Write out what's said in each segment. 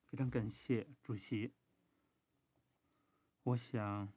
非常感谢主席。我想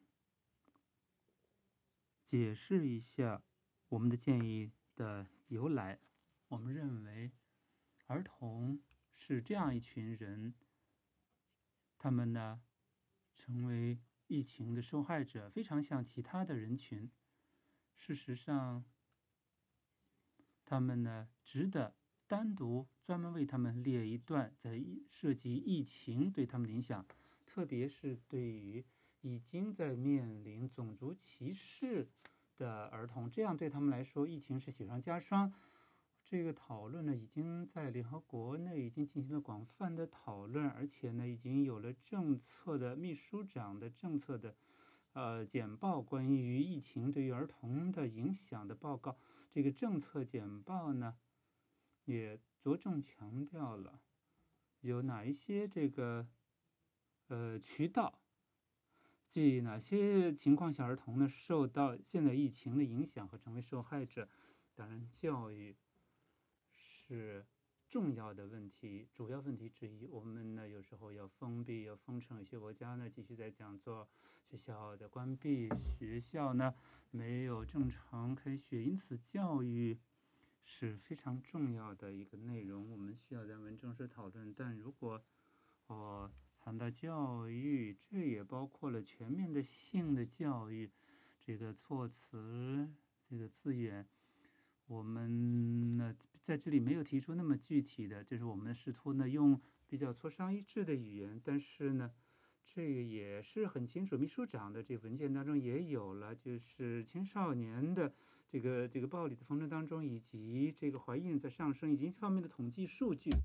解释一下我们的建议的由来。我们认为儿童是这样一群人，他们呢成为疫情的受害者，非常像其他的人群。事实上，他们呢值得单独专门为他们列一段在涉及疫情对他们的影响，特别是对于已经在面临种族歧视的儿童，这样对他们来说，疫情是雪上加霜。这个讨论呢，已经在联合国内已经进行了广泛的讨论，而且呢，已经有了政策的秘书长的政策的简报，关于疫情对于儿童的影响的报告。这个政策简报呢，也着重强调了有哪一些这个渠道，即哪些情况下儿童呢受到现在疫情的影响和成为受害者。当然，教育是重要的问题，主要问题之一。我们呢有时候要封闭、要封城，有些国家呢继续在讲座，学校在关闭，学校呢没有正常开学，因此教育是非常重要的一个内容，我们需要在文正式讨论。但如果谈到教育，这也包括了全面的性的教育，这个措辞，这个字眼。我们呢在这里没有提出那么具体的，就是我们试图呢用比较磋商一致的语言，但是呢，这个也是很清楚，秘书长的这个文件当中也有了，就是青少年的这个暴力的风声当中，以及这个怀孕在上升，以及这方面的统计数据。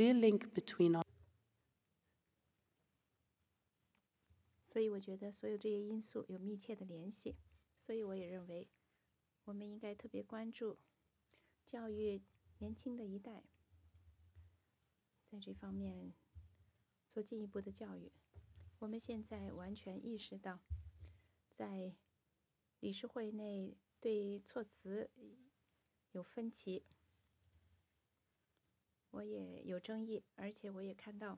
所以我觉得所有这些因素有密切的联系，所以我也认为我们应该特别关注教育年轻的一代，在这方面做进一步的教育。我们现在完全意识到，在理事会内对措辞有分歧，我也有争议，而且我也看到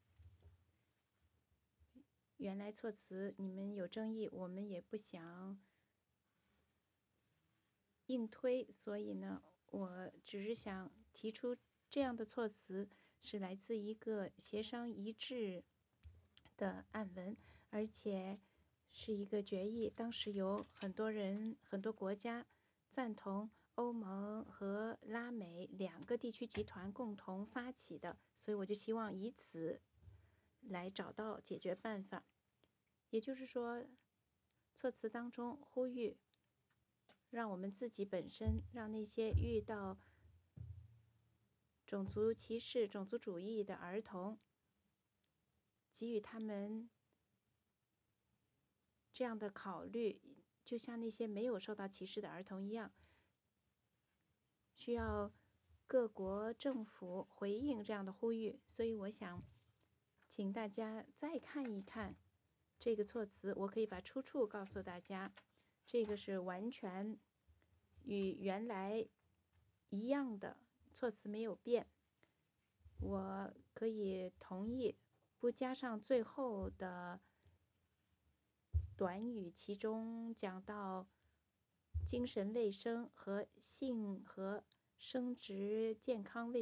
原来措辞你们有争议，我们也不想硬推，所以呢，我只是想提出这样的措辞是来自一个协商一致的案文，而且是一个决议，当时有很多人、很多国家赞同，欧盟和拉美2个地区集团共同发起的，所以我就希望以此来找到解决办法。也就是说，措辞当中呼吁让我们自己本身，让那些遇到种族歧视、种族主义的儿童，给予他们这样的考虑，就像那些没有受到歧视的儿童一样，需要各国政府回应这样的呼吁。所以我想请大家再看一看这个措辞，我可以把出处告诉大家，这个是完全与原来一样的，措辞没有变。我可以同意不加上最后的短语，其中讲到精神卫生和性和生殖健康卫